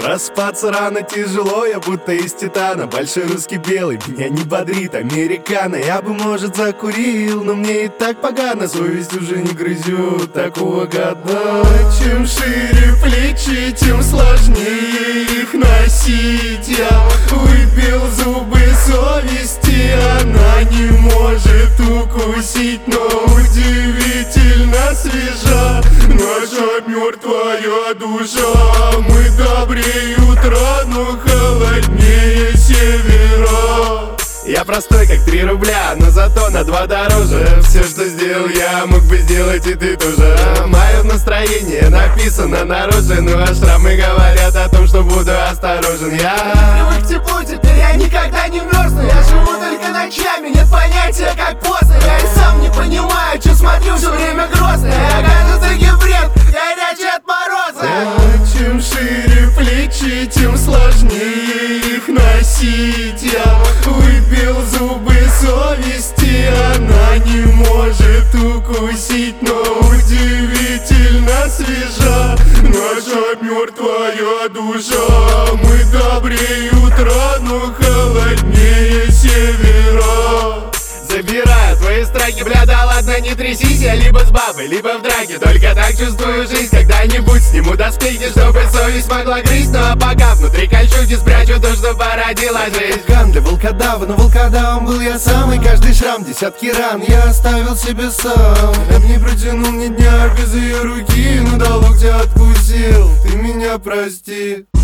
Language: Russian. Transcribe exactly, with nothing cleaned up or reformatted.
Проспаться рано тяжело, я будто из титана. Большой русский белый, меня не бодрит американо. Я бы, может, закурил, но мне и так погано. Совесть уже не грызет такого года. Чем шире плечи, тем сложнее их носить. Я выбил зубы совести, она не может укусить. Но удивительно свежа наша мертвая душа. Мы добрее утра, но холоднее севера. Я простой, как три рубля, но зато на два дороже. Все, что сделал я, мог бы сделать и ты тоже. Мое настроение написано на роже. Ну а шрамы говорят о том, что буду осторожен. Я привык к теплу, теперь я никогда не мерзну. Я живу только ночами, нет понятия, как поздно. Я и сам не понимаю, что смотрю все время грозно. Я, кажется, гибрид, горячий от мороза. Чем шире плечи, тем сложнее их носить. Я выбил зубы совести, она не может укусить. Но удивительно свежа наша мертвая душа. Мы добрее утра, но холоднее севера. Забираю твои страхи, бля, да ладно, не трясись. Я либо с бабой, либо в драке. Только так чувствую жизнь, когда-нибудь сниму доспехи, чтобы совесть могла грызть. Ну а пока внутри кольчуги спрячу то, что породила жизнь. Ган для волкодава, но волкодавом был я сам. И каждый шрам, десятки ран я оставил себе сам. Я б не протянул ни дня без ее руки, но до локтя откусил, ты меня прости.